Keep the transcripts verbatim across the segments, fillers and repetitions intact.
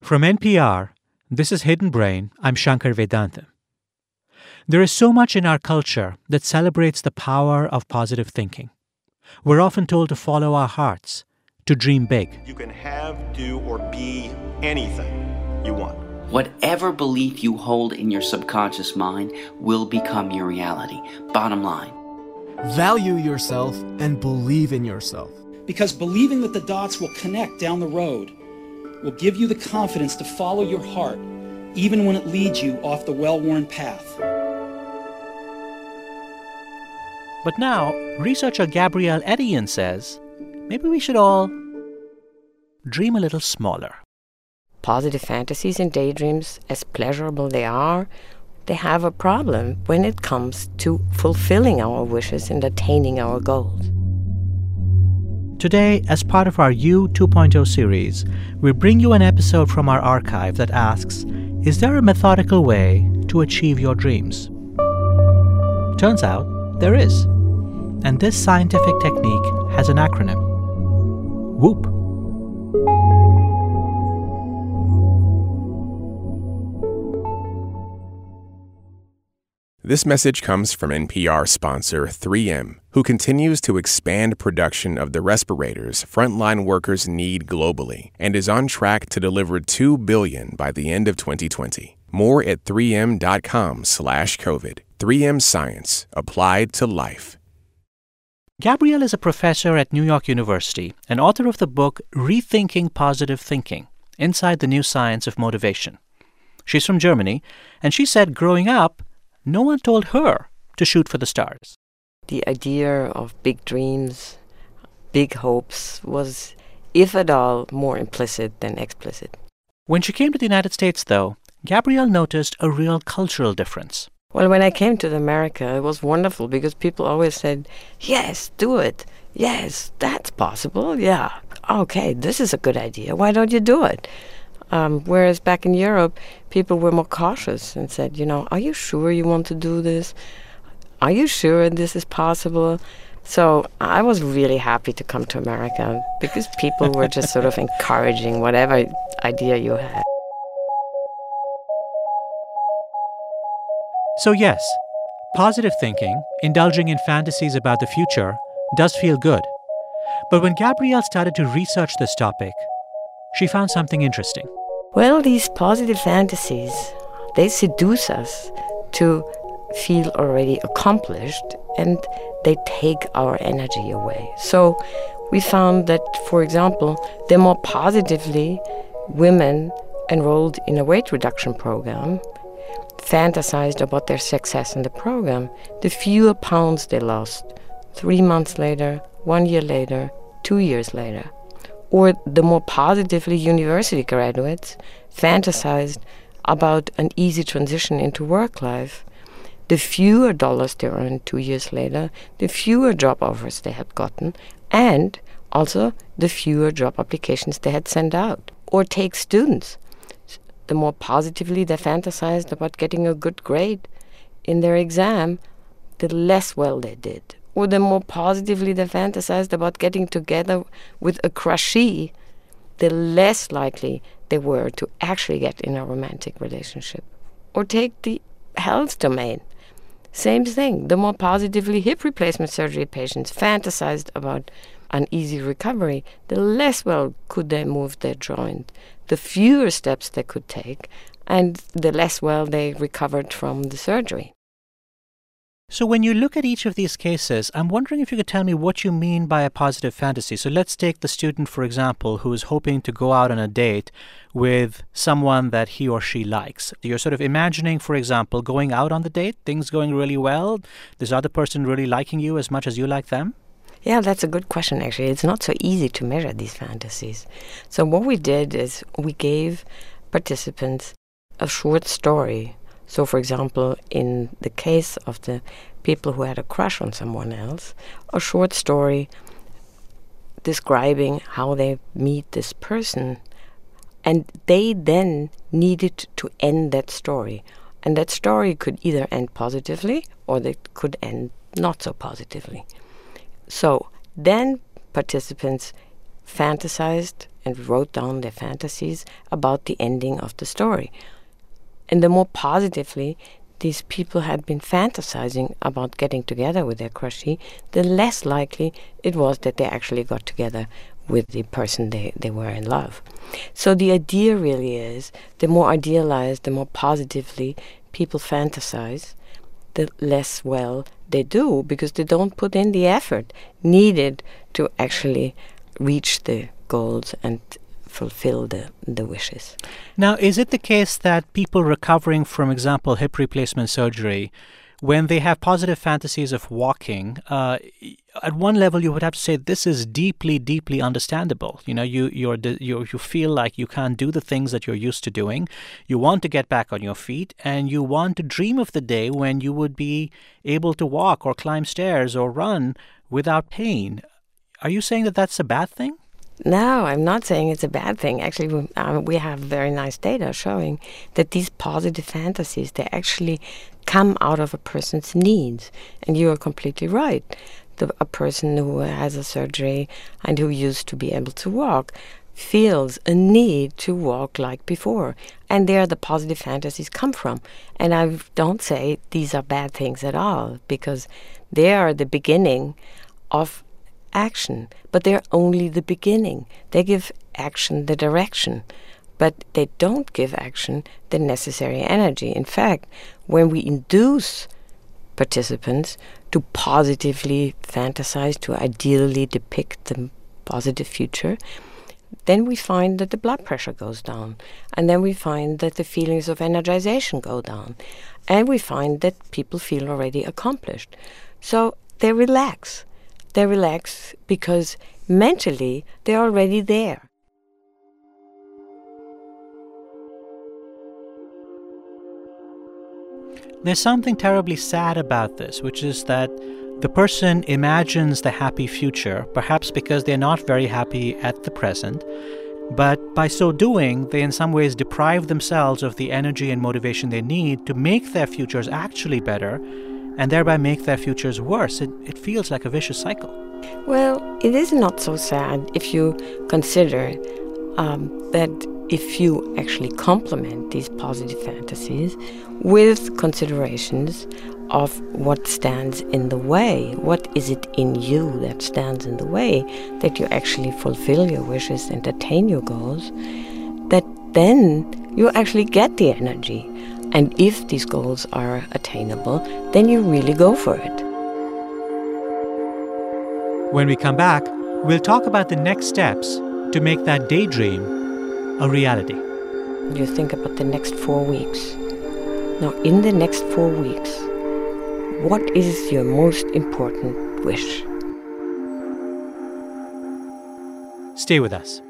From N P R, this is Hidden Brain. I'm Shankar Vedantam. There is so much in our culture that celebrates the power of positive thinking. We're often told to follow our hearts, to dream big. You can have, do, or be anything you want. Whatever belief you hold in your subconscious mind will become your reality. Bottom line. Value yourself and believe in yourself. Because believing that the dots will connect down the road will give you the confidence to follow your heart, even when it leads you off the well-worn path. But now, researcher Gabrielle Edian says, maybe we should all dream a little smaller. Positive fantasies and daydreams, as pleasurable they are, they have a problem when it comes to fulfilling our wishes and attaining our goals. Today, as part of our You two point oh series, we bring you an episode from our archive that asks, is there a methodical way to achieve your dreams? Turns out, there is. And this scientific technique has an acronym. WHOOP. This message comes from N P R sponsor three M, who continues to expand production of the respirators frontline workers need globally and is on track to deliver two billion by the end of twenty twenty. More at three m dot com slash COVID. three M Science, applied to life. Gabrielle is a professor at New York University and author of the book Rethinking Positive Thinking, Inside the New Science of Motivation. She's from Germany, and she said growing up, no one told her to shoot for the stars. The idea of big dreams, big hopes was, if at all, more implicit than explicit. When she came to the United States, though, Gabrielle noticed a real cultural difference. Well, when I came to America, it was wonderful because people always said, yes, do it. Yes, that's possible. Yeah. Okay, this is a good idea. Why don't you do it? Um, whereas back in Europe, people were more cautious and said, you know, are you sure you want to do this? Are you sure this is possible? So I was really happy to come to America because people were just sort of encouraging whatever idea you had. So yes, positive thinking, indulging in fantasies about the future, does feel good. But when Gabrielle started to research this topic, she found something interesting. Well, these positive fantasies, they seduce us to feel already accomplished, and they take our energy away. So we found that, for example, the more positively women enrolled in a weight reduction program fantasized about their success in the program, the fewer pounds they lost three months later, one year later, two years later. Or the more positively university graduates fantasized about an easy transition into work life, the fewer dollars they earned two years later, the fewer job offers they had gotten, and also the fewer job applications they had sent out. Or take students. The more positively they fantasized about getting a good grade in their exam, the less well they did. Or the more positively they fantasized about getting together with a crushee, the less likely they were to actually get in a romantic relationship. Or take the health domain. Same thing. The more positively hip replacement surgery patients fantasized about an easy recovery, the less well could they move their joint, the fewer steps they could take, and the less well they recovered from the surgery. So when you look at each of these cases, I'm wondering if you could tell me what you mean by a positive fantasy. So let's take the student, for example, who is hoping to go out on a date with someone that he or she likes. You're sort of imagining, for example, going out on the date, things going really well, this other person really liking you as much as you like them? Yeah, that's a good question, actually. It's not so easy to measure these fantasies. So what we did is we gave participants a short story. So, for example, in the case of the people who had a crush on someone else, a short story describing how they meet this person. And they then needed to end that story. And that story could either end positively or they could end not so positively. So then participants fantasized and wrote down their fantasies about the ending of the story. And the more positively these people had been fantasizing about getting together with their crushie, the less likely it was that they actually got together with the person they, they were in love. So the idea really is, the more idealized, the more positively people fantasize, the less well they do, because they don't put in the effort needed to actually reach the goals and fulfill the, the wishes. Now, is it the case that people recovering from, example, hip replacement surgery, when they have positive fantasies of walking, uh, at one level you would have to say this is deeply, deeply understandable. You know, you you're, you you feel like you can't do the things that you're used to doing. You want to get back on your feet, and you want to dream of the day when you would be able to walk or climb stairs or run without pain. Are you saying that that's a bad thing? No, I'm not saying it's a bad thing. Actually, we, uh, we have very nice data showing that these positive fantasies, they actually come out of a person's needs. And you are completely right. The, a person who has a surgery and who used to be able to walk feels a need to walk like before. And there the positive fantasies come from. And I don't say these are bad things at all, because they are the beginning of action, but they're only the beginning. They give action the direction, but they don't give action the necessary energy. In fact, when we induce participants to positively fantasize, to ideally depict the positive future, then we find that the blood pressure goes down, and then we find that the feelings of energization go down, and we find that people feel already accomplished. So they relax. They relax because mentally they're already there. There's something terribly sad about this, which is that the person imagines the happy future, perhaps because they're not very happy at the present, but by so doing, they in some ways deprive themselves of the energy and motivation they need to make their futures actually better, and thereby make their futures worse. It, it feels like a vicious cycle. Well, it is not so sad if you consider um, that if you actually complement these positive fantasies with considerations of what stands in the way. What is it in you that stands in the way that you actually fulfill your wishes and attain your goals, that then you actually get the energy. And if these goals are attainable, then you really go for it. When we come back, we'll talk about the next steps to make that daydream a reality. You think about the next four weeks. Now, in the next four weeks, what is your most important wish? Stay with us.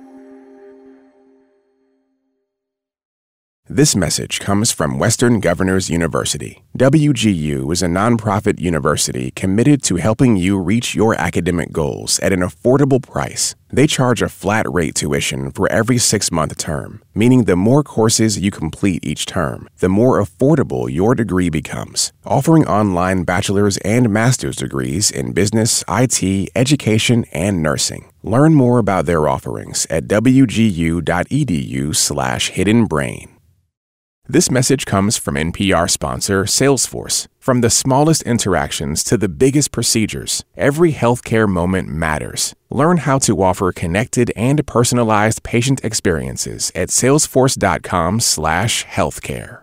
This message comes from Western Governors University. W G U is a nonprofit university committed to helping you reach your academic goals at an affordable price. They charge a flat rate tuition for every six-month term, meaning the more courses you complete each term, the more affordable your degree becomes. Offering online bachelor's and master's degrees in business, I T, education, and nursing. Learn more about their offerings at w g u dot e d u slash hidden brain. This message comes from N P R sponsor Salesforce. From the smallest interactions to the biggest procedures, every healthcare moment matters. Learn how to offer connected and personalized patient experiences at salesforce.com slash healthcare.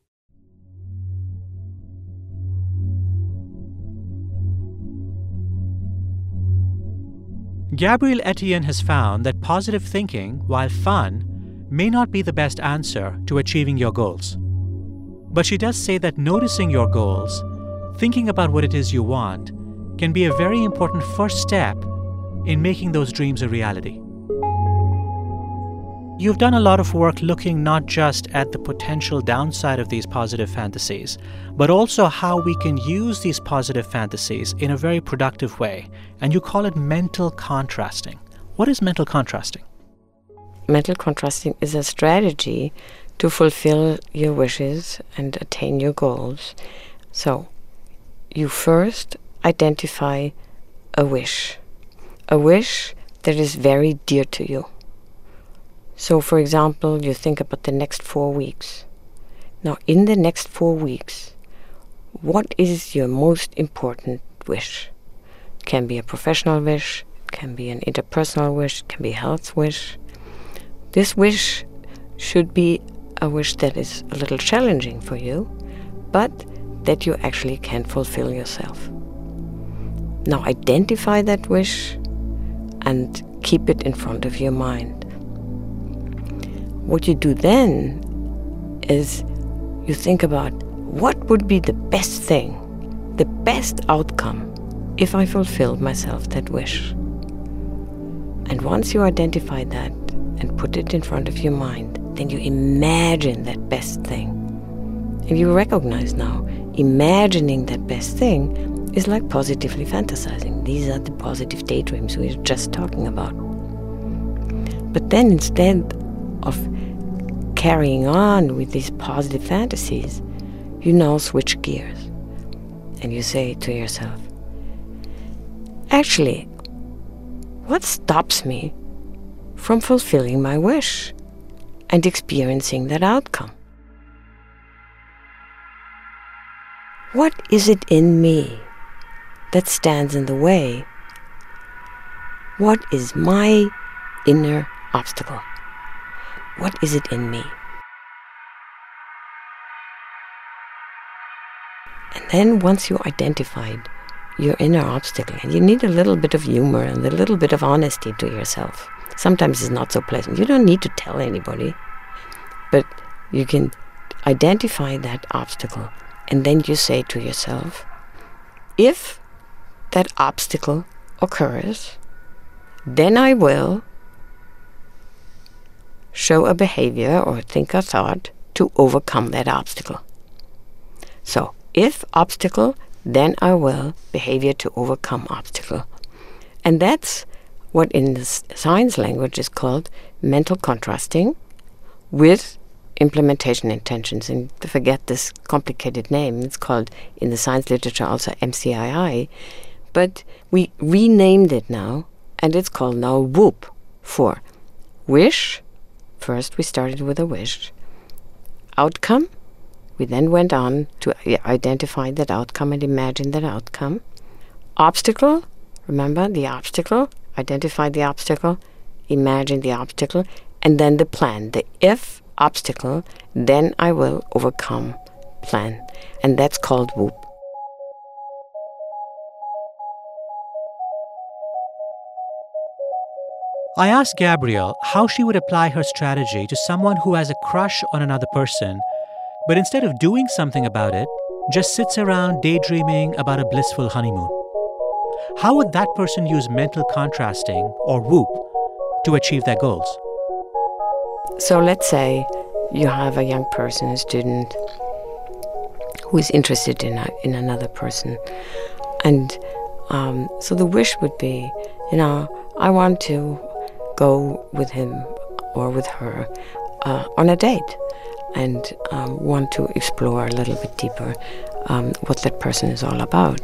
Gabrielle Etienne has found that positive thinking, while fun, may not be the best answer to achieving your goals. But she does say that noticing your goals, thinking about what it is you want, can be a very important first step in making those dreams a reality. You've done a lot of work looking not just at the potential downside of these positive fantasies, but also how we can use these positive fantasies in a very productive way. And you call it mental contrasting. What is mental contrasting? Mental contrasting is a strategy to fulfill your wishes and attain your goals. So, you first identify a wish. A wish that is very dear to you. So, for example, you think about the next four weeks. Now, in the next four weeks, what is your most important wish? It can be a professional wish, it can be an interpersonal wish, it can be a health wish. This wish should be a wish that is a little challenging for you, but that you actually can fulfill yourself. Now, identify that wish and keep it in front of your mind. What you do then is you think about what would be the best thing, the best outcome if I fulfilled myself that wish. And once you identify that and put it in front of your mind, then you imagine that best thing. And you recognize now, imagining that best thing is like positively fantasizing. These are the positive daydreams we were just talking about. But then instead of carrying on with these positive fantasies, you now switch gears. And you say to yourself, actually, what stops me from fulfilling my wish and experiencing that outcome? What is it in me that stands in the way? What is my inner obstacle? What is it in me? And then once you identified your inner obstacle, and you need a little bit of humor and a little bit of honesty to yourself. Sometimes it's not so pleasant. You don't need to tell anybody, but you can identify that obstacle, and then you say to yourself, if that obstacle occurs, then I will show a behavior or think a thought to overcome that obstacle. So, if obstacle, then I will behavior to overcome obstacle. And that's what in the science language is called mental contrasting with implementation intentions. And to forget this complicated name, it's called in the science literature also M C I I. But we renamed it now, and it's called now WHOOP for wish. First we started with a wish. Outcome. We then went on to identify that outcome and imagine that outcome. Obstacle. Remember the obstacle. Identify the obstacle. Imagine the obstacle. And then the plan. The if obstacle, then I will overcome plan. And that's called WHOOP. I asked Gabrielle how she would apply her strategy to someone who has a crush on another person, but instead of doing something about it, just sits around daydreaming about a blissful honeymoon. How would that person use mental contrasting, or WHOOP, to achieve their goals? So let's say you have a young person, a student, who is interested in a, in another person. And um, so the wish would be, you know, I want to go with him or with her uh, on a date and um, want to explore a little bit deeper um, what that person is all about.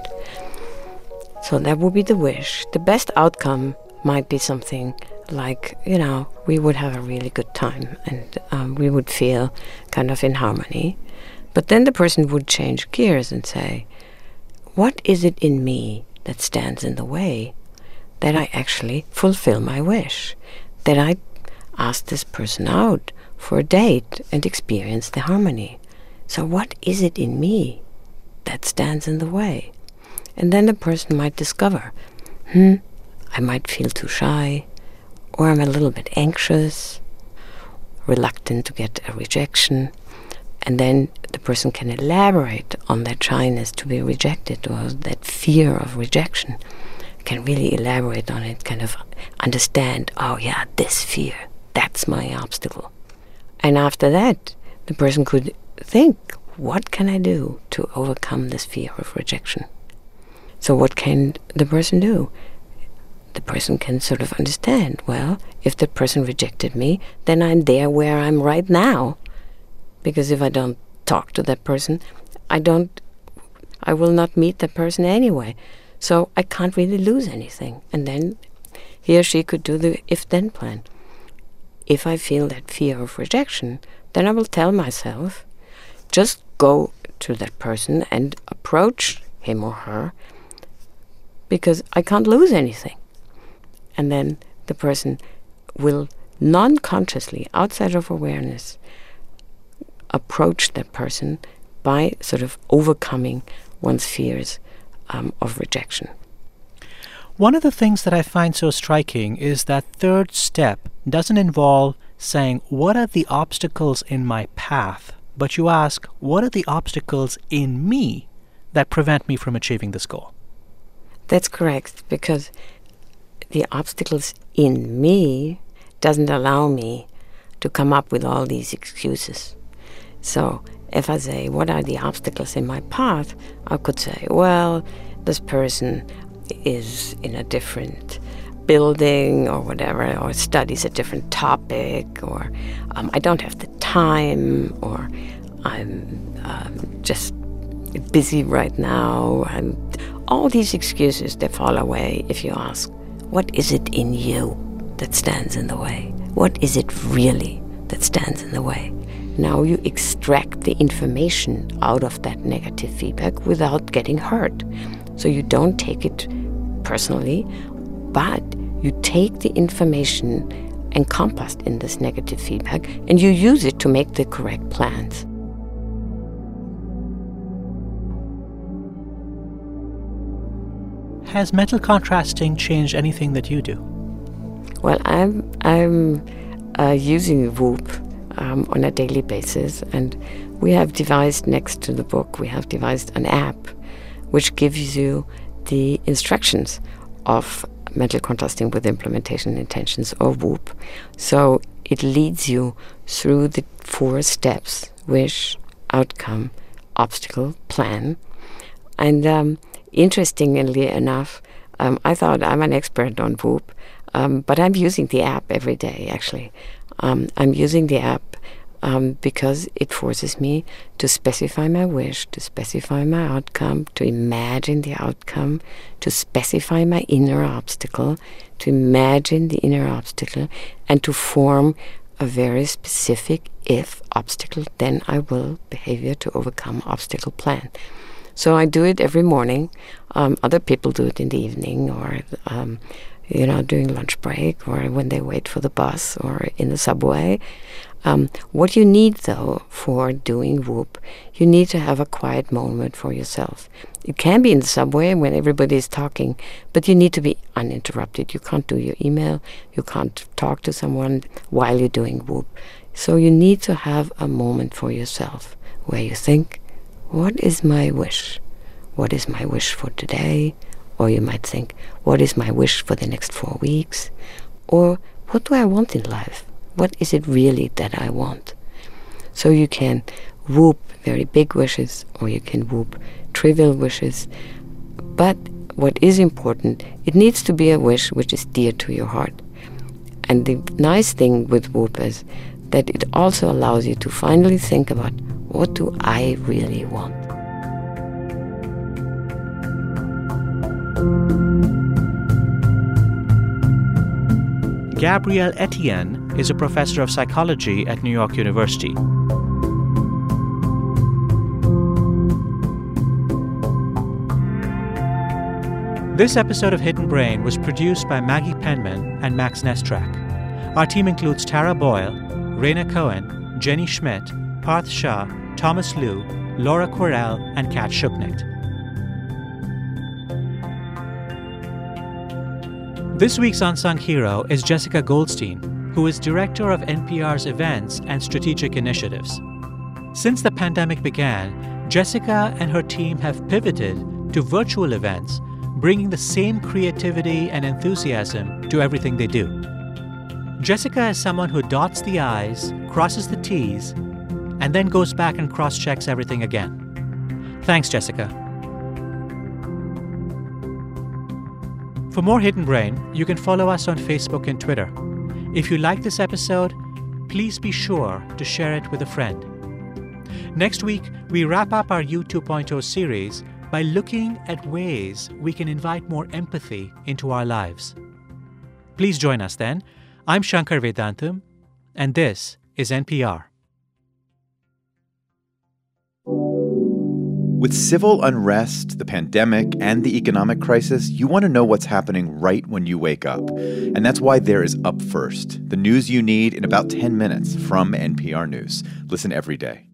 So that would be the wish. The best outcome might be something like, you know, we would have a really good time and um, we would feel kind of in harmony. But then the person would change gears and say, what is it in me that stands in the way that I actually fulfill my wish, that I ask this person out for a date and experience the harmony? So what is it in me that stands in the way? And then the person might discover, hmm, I might feel too shy, or I'm a little bit anxious, reluctant to get a rejection. And then the person can elaborate on that shyness to be rejected or that fear of rejection. Can really elaborate on it, kind of understand, oh yeah, this fear, that's my obstacle. And after that, the person could think, what can I do to overcome this fear of rejection? So what can the person do? The person can sort of understand, well, if the person rejected me, then I'm there where I'm right now. Because if I don't talk to that person, I don't, I will not meet that person anyway. So I can't really lose anything. And then he or she could do the if-then plan. if I feel that fear of rejection, then I will tell myself, just go to that person and approach him or her, because I can't lose anything. And then the person will non-consciously, outside of awareness, approach that person by sort of overcoming one's fears um, of rejection. One of the things that I find so striking is that third step doesn't involve saying, what are the obstacles in my path? But you ask, what are the obstacles in me that prevent me from achieving this goal? That's correct, because the obstacles in me doesn't allow me to come up with all these excuses. So if I say, what are the obstacles in my path? I could say, well, this person is in a different building or whatever, or studies a different topic, or um, I don't have the time, or I'm um, just busy right now. And all these excuses, they fall away if you ask, what is it in you that stands in the way? What is it really that stands in the way? Now you extract the information out of that negative feedback without getting hurt. So you don't take it personally, but you take the information encompassed in this negative feedback and you use it to make the correct plans. Has mental contrasting changed anything that you do? Well, I'm I'm uh, using Whoop um, on a daily basis, and we have devised, next to the book, we have devised an app which gives you the instructions of mental contrasting with implementation intentions, or Whoop. So it leads you through the four steps: wish, outcome, obstacle, plan. And um, interestingly enough, um, I thought I'm an expert on Whoop, um, but I'm using the app every day, actually. Um, I'm using the app um, because it forces me to specify my wish, to specify my outcome, to imagine the outcome, to specify my inner obstacle, to imagine the inner obstacle, and to form a very specific if obstacle, then I will behavior to overcome obstacle plan. So I do it every morning. Um, other people do it in the evening, or um, you know, during lunch break, or when they wait for the bus, or in the subway. Um, what you need, though, for doing Whoop, you need to have a quiet moment for yourself. It can be in the subway when everybody is talking, but you need to be uninterrupted. You can't do your email. You can't talk to someone while you're doing Whoop. So you need to have a moment for yourself where you think, what is my wish? What is my wish for today? Or you might think, what is my wish for the next four weeks? Or what do I want in life? What is it really that I want? So you can Whoop very big wishes, or you can Whoop trivial wishes. But what is important, it needs to be a wish which is dear to your heart. And the nice thing with Whoop is that it also allows you to finally think about, what do I really want? Gabrielle Etienne is a professor of psychology at New York University. This episode of Hidden Brain was produced by Maggie Penman and Max Nestrak. Our team includes Tara Boyle, Raina Cohen, Jenny Schmidt, Parth Shah, Thomas Liu, Laura Correll, and Kat Shuknicht. This week's unsung hero is Jessica Goldstein, who is director of N P R's events and strategic initiatives. Since the pandemic began, Jessica and her team have pivoted to virtual events, bringing the same creativity and enthusiasm to everything they do. Jessica is someone who dots the I's, crosses the T's, and then goes back and cross-checks everything again. Thanks, Jessica. For more Hidden Brain, you can follow us on Facebook and Twitter. If you like this episode, please be sure to share it with a friend. Next week, we wrap up our U two point oh series by looking at ways we can invite more empathy into our lives. Please join us then. I'm Shankar Vedantam. and this is N P R. With civil unrest, the pandemic, and the economic crisis, you want to know what's happening right when you wake up. And that's why there is Up First, the news you need in about ten minutes from N P R News. Listen every day.